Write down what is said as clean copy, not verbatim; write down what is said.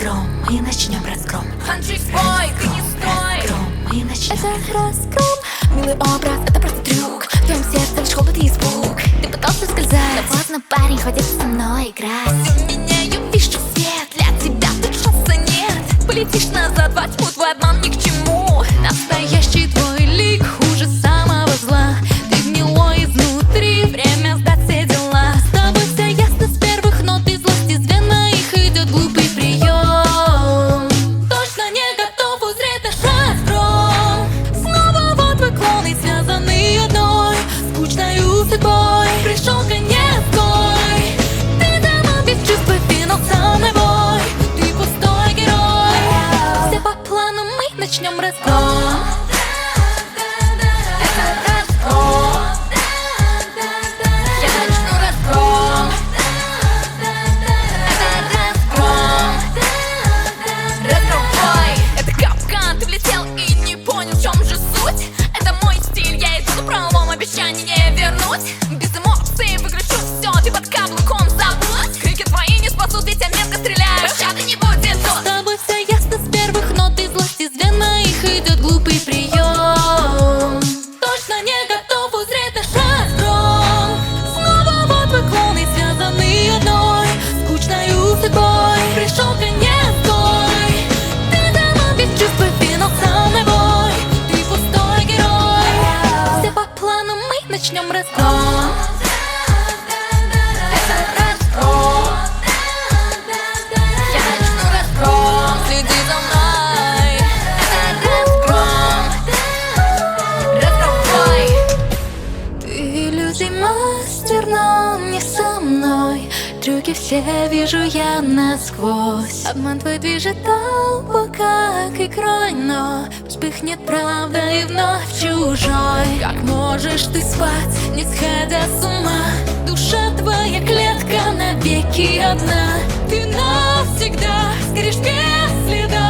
разгром, мы начнем разгром. Анджей-бой, ты не стой. Разгром, мы начнем. Это разгром, милый образ, это просто трюк. В твоем сердце лишь холод и испуг. Ты пытался скользать, но поздно, парень, хватит со мной играть. Всю меня я вижу свет, для тебя тут шанса нет. Полетишь назад во тьму, твой обман ни к чему. Настоящий твой лик хуже самого зла. Ты гнилой изнутри, время сдать все дела. С тобой все ясно с первых нот, и злость из вен моих идет глупый прием. Точно не готов узреть наш разгром. Снова вот вы клоны, связаны одной скучною судьбой. Пришел конец твой, ты дома без чувств, финал самый бой. Ты пустой герой. Все по плану, мы начнем разгром. Обещаний не вернуть. Без эмоций выключу все, ты под каблуком забудь. Крики твои не спасут, ведь я метко стреляю. Пощады не будет тут. С тобой все ясно с первых нот, и злость из вен моих идет глупый прием. Точно не готов узреть наш разгром. Снова вот вы клоны, связаны одной скучною судьбой. Пришел конец твой, ты дома без чувств, финал самый бой. Ты пустой герой. Все по плану, мы начнем разгром. Это разгром. Я начну разгром. Следи за мной. Это разгром. Разгром. Ты иллюзий мастер, но не со мной. Трюки все вижу я насквозь. Обман твой движет толпу, как игрой, но вспыхнет правда и вновь чужой. Как можешь ты спать, не сходя с ума? Душа твоя клетка навеки одна. Ты навсегда сгоришь без следа.